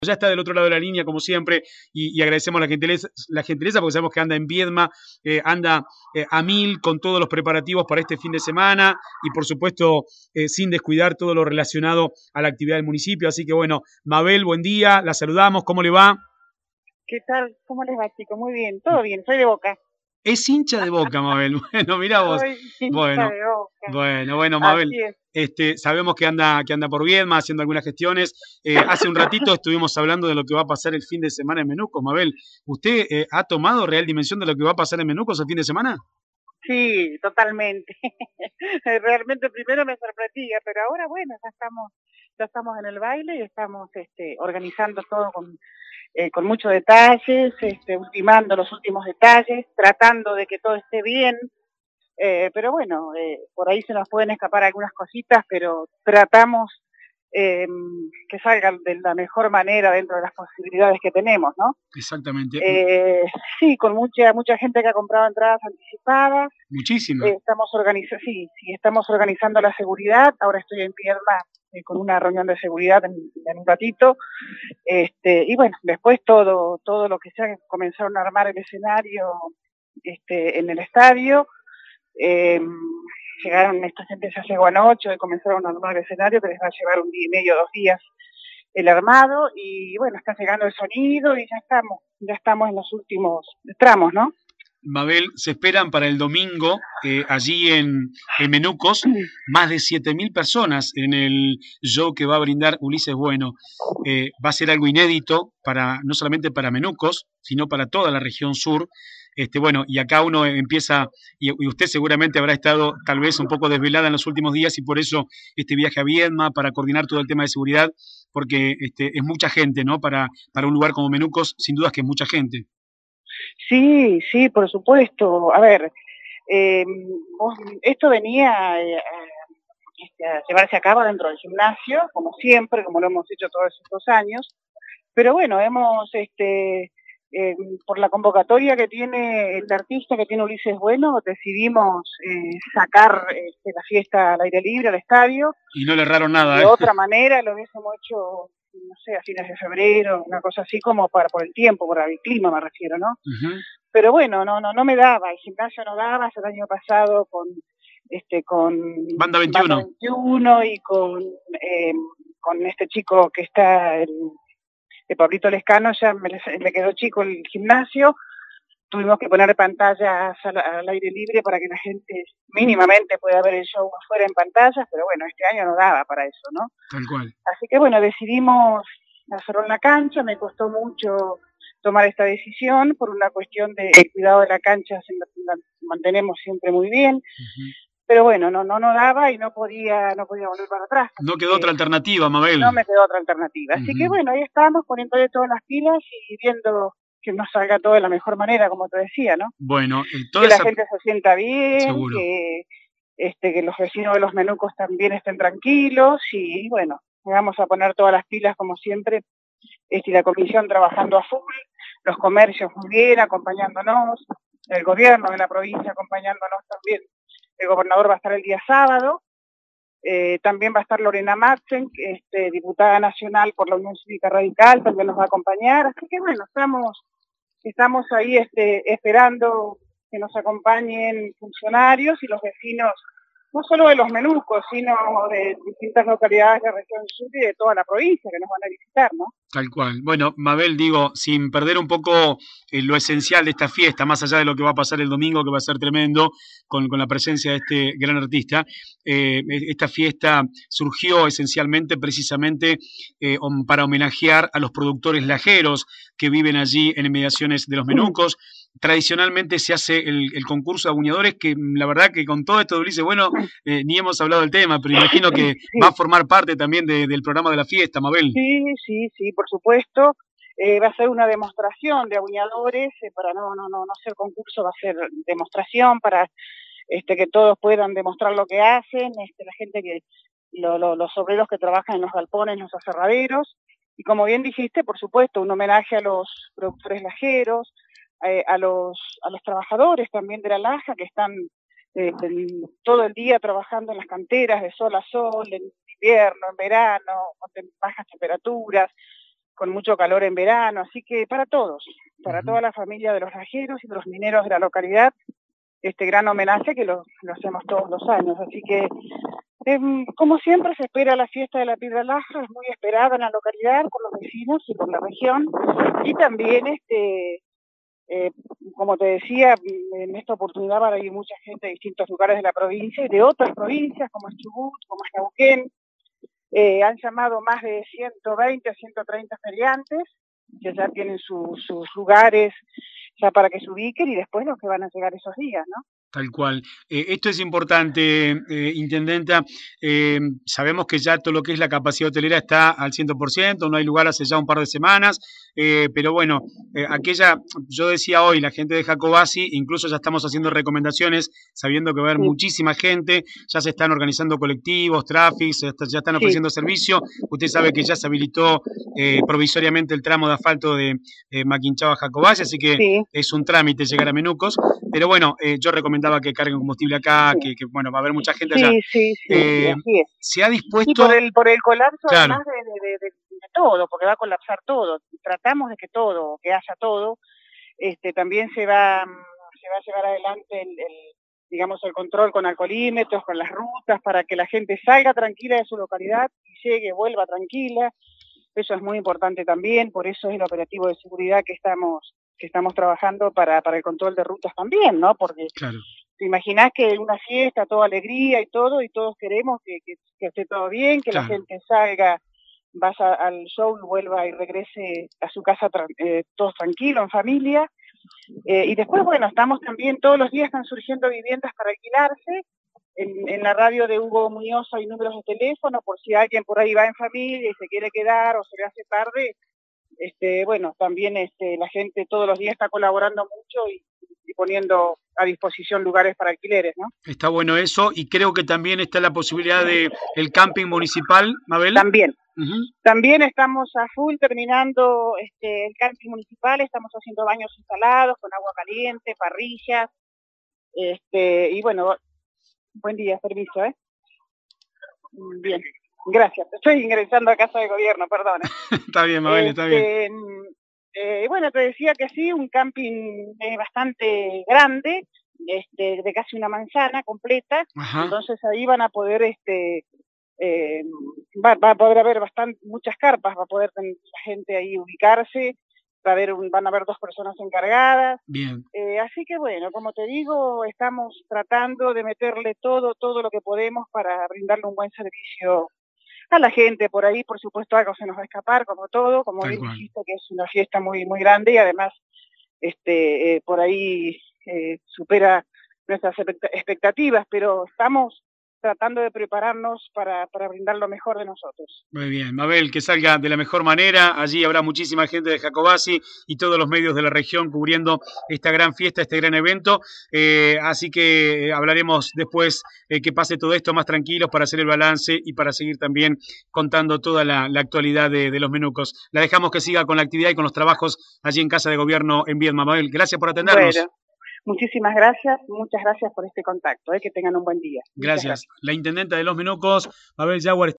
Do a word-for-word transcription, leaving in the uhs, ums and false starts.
Ya está del otro lado de la línea, como siempre, y, y agradecemos la gentileza, la gentileza porque sabemos que anda en Viedma, eh, anda eh, a mil con todos los preparativos para este fin de semana y, por supuesto, eh, sin descuidar todo lo relacionado a la actividad del municipio. Así que, bueno, Mabel, buen día, la saludamos, ¿cómo le va? ¿Qué tal? ¿Cómo les va, chicos? Muy bien, todo bien, soy de Boca. Es hincha de Boca, Mabel. Bueno, mirá vos. Soy hincha Bueno, de Boca, bueno, bueno, Mabel. así es. Este, sabemos que anda, que anda por Viedma haciendo algunas gestiones. Eh, hace un ratito estuvimos hablando de lo que va a pasar el fin de semana en Menucos, Mabel. ¿Usted eh, ha tomado real dimensión de lo que va a pasar en Menucos el fin de semana? Sí, totalmente. Realmente primero me sorprendía, pero ahora bueno, ya estamos, ya estamos en el baile y estamos este, organizando todo con, eh, con muchos detalles, este, ultimando los últimos detalles, tratando de que todo esté bien. Eh, pero bueno, eh, por ahí se nos pueden escapar algunas cositas, pero tratamos eh, que salgan de la mejor manera dentro de las posibilidades que tenemos, ¿no? Exactamente. Eh, sí, con mucha mucha gente que ha comprado entradas anticipadas. Muchísima. Eh, estamos organizando, sí, sí, estamos organizando la seguridad. Ahora estoy en Viedma eh, con una reunión de seguridad en, en un ratito. Este, y bueno, después todo todo lo que sea, comenzaron a armar el escenario este, en el estadio. Eh, llegaron, esta gente ya llegó anoche y comenzaron a armar el escenario, que les va a llevar un día y medio, dos días el armado, y bueno, está llegando el sonido y ya estamos, ya estamos en los últimos tramos, ¿no? Mabel, se esperan para el domingo, eh, allí en, en Menucos, más de siete mil personas en el show que va a brindar Ulises Bueno. Eh, va a ser algo inédito, para, no solamente para Menucos, sino para toda la región sur. Este, bueno, y acá uno empieza, y, y usted seguramente habrá estado tal vez un poco desvelada en los últimos días y por eso este viaje a Viedma, para coordinar todo el tema de seguridad, porque este, es mucha gente, ¿no? Para, para un lugar como Menucos, sin duda es que es mucha gente. Sí, sí, por supuesto. A ver, eh, vos, esto venía eh, a, a llevarse a cabo dentro del gimnasio, como siempre, como lo hemos hecho todos estos años, pero bueno, hemos, este, eh, por la convocatoria que tiene el artista, que tiene Ulises Bueno, decidimos eh, sacar este, la fiesta al aire libre, al estadio. Y no le erraron nada, De ¿eh? otra manera lo hubiésemos hecho, no sé, a fines de febrero, una cosa así como para por el tiempo, por el clima me refiero, ¿no? Uh-huh. Pero bueno, no, no, no me daba, el gimnasio no daba, el año pasado con este con Banda veintiuno. Banda veintiuno y con eh, con este chico que está el, de Pablito Lescano, ya me, me quedó chico el gimnasio. Tuvimos que poner pantallas al, al aire libre para que la gente mínimamente pueda ver el show afuera en pantallas, pero bueno, este año no daba para eso, ¿no? Tal cual. Así que bueno, decidimos hacerlo en la cancha, me costó mucho tomar esta decisión por una cuestión de cuidado de la cancha, se la mantenemos siempre muy bien, uh-huh. Pero bueno, no, no, no daba y no podía, no podía volver para atrás. No quedó otra alternativa, Mabel. No me quedó otra alternativa. Así uh-huh. que bueno, ahí estamos poniéndole todas las pilas y viendo que nos salga todo de la mejor manera, como te decía, ¿no? Bueno, que la esa... gente se sienta bien, Seguro. que este, que los vecinos de los Menucos también estén tranquilos y bueno, vamos a poner todas las pilas como siempre, este, la comisión trabajando a full, los comercios muy bien, acompañándonos, el gobierno de la provincia acompañándonos también, el gobernador va a estar el día sábado, eh, también va a estar Lorena Matzen, este, diputada nacional por la Unión Cívica Radical, también nos va a acompañar, así que bueno, estamos, estamos ahí este, esperando que nos acompañen funcionarios y los vecinos, no solo de los Menucos, sino de distintas localidades de la región sur y de toda la provincia que nos van a visitar, ¿no? Tal cual. Bueno, Mabel, digo, sin perder un poco eh, lo esencial de esta fiesta, más allá de lo que va a pasar el domingo, que va a ser tremendo, con, con la presencia de este gran artista, eh, esta fiesta surgió esencialmente, precisamente, eh, para homenajear a los productores lajeros que viven allí en inmediaciones de los Menucos. Tradicionalmente se hace el, el concurso de aguñadores, que la verdad que con todo esto de Ulises, bueno, eh, ni hemos hablado del tema, pero imagino que sí. Va a formar parte también de, del programa de la fiesta, Mabel. Sí, sí, sí, por supuesto. Eh, va a ser una demostración de aguñadores, eh, para no, no, no, no ser concurso, va a ser demostración para este, que todos puedan demostrar lo que hacen, este, la gente que, lo, lo, los obreros que trabajan en los galpones, en los aserraderos, y como bien dijiste, por supuesto, un homenaje a los productores lajeros, eh, a los a los trabajadores también de la laja que están eh, el, todo el día trabajando en las canteras de sol a sol, en invierno, en verano, con bajas temperaturas, con mucho calor en verano, así que para todos, para Uh-huh. toda la familia de los lajeros y de los mineros de la localidad, este gran homenaje que lo, lo hacemos todos los años, así que eh, como siempre se espera la fiesta de la Piedra Laja, es muy esperada en la localidad por los vecinos y por la región, y también este eh, como te decía, en esta oportunidad va a ir mucha gente de distintos lugares de la provincia y de otras provincias como es Chubut, como es Neuquén. Eh, han llamado más de ciento veinte a ciento treinta feriantes que ya tienen su, sus lugares ya para que se ubiquen y después los que van a llegar esos días, ¿no? Tal cual. Eh, esto es importante, eh, Intendenta. Eh, sabemos que ya todo lo que es la capacidad hotelera está al cien por ciento, no hay lugar hace ya un par de semanas, eh, pero bueno, eh, aquella, yo decía hoy, la gente de Jacobasi, incluso ya estamos haciendo recomendaciones, sabiendo que va a haber sí. muchísima gente, ya se están organizando colectivos, tráficos, ya están ofreciendo sí. servicio. Usted sabe que ya se habilitó eh, provisoriamente el tramo de asfalto de eh, Maquinchao a Jacobasi, así que sí. es un trámite llegar a Menucos, pero bueno, eh, yo recomiendo que carguen combustible acá, sí. que, que bueno, va a haber mucha gente allá. Sí, sí, sí, eh, así es. Se ha dispuesto... Y por el, por el colapso, claro. además de, de, de, de todo, porque va a colapsar todo. Tratamos de que todo, que haya todo, este también se va, se va a llevar adelante el, el, digamos, el control con alcoholímetros, con las rutas, para que la gente salga tranquila de su localidad y llegue, vuelva tranquila. Eso es muy importante también, por eso es el operativo de seguridad que estamos que estamos trabajando para, para el control de rutas también, ¿no? Porque claro. te imaginás que una fiesta, toda alegría y todo, y todos queremos que, que, que esté todo bien, que claro. la gente salga, vaya al show, vuelva y regrese a su casa eh, todos tranquilos, en familia. Eh, y después, bueno, estamos también, todos los días están surgiendo viviendas para alquilarse. En, en la radio de Hugo Muñoz hay números de teléfono, por si alguien por ahí va en familia y se quiere quedar o se le hace tarde. Este, bueno, también este, la gente todos los días está colaborando mucho y, y poniendo a disposición lugares para alquileres, ¿no? Está bueno eso, y creo que también está la posibilidad de el camping municipal, Mabel. También. Uh-huh. También estamos a full terminando este, el camping municipal, estamos haciendo baños instalados con agua caliente, parrillas, este, y bueno, buen día, permiso, ¿eh? Bien. Gracias, estoy ingresando a Casa de Gobierno, perdón. Está bien, Mabel, está este, bien. Eh, bueno, te decía que sí, un camping eh, bastante grande, este, de casi una manzana completa. Ajá. Entonces ahí van a poder, este, eh, va, va a poder haber bastante, muchas carpas, va a poder tener la gente ahí ubicarse, va a haber un, van a haber dos personas encargadas. Bien. Eh, así que bueno, como te digo, estamos tratando de meterle todo, todo lo que podemos para brindarle un buen servicio a la gente. Por ahí, por supuesto, algo se nos va a escapar, como todo, como bien dijiste, que es una fiesta muy muy grande y además este eh, por ahí eh, supera nuestras expectativas, pero estamos tratando de prepararnos para, para brindar lo mejor de nosotros. Muy bien, Mabel, que salga de la mejor manera. Allí habrá muchísima gente de Jacobasi y todos los medios de la región cubriendo esta gran fiesta, este gran evento. Eh, así que eh, hablaremos después eh, que pase todo esto más tranquilos para hacer el balance y para seguir también contando toda la, la actualidad de, de los Menucos. La dejamos que siga con la actividad y con los trabajos allí en Casa de Gobierno en Viedma. Mabel, gracias por atendernos. Bueno. Muchísimas gracias, muchas gracias por este contacto, eh, que tengan un buen día. Gracias. gracias. La intendenta de los Menucos, Mabel Jaguar.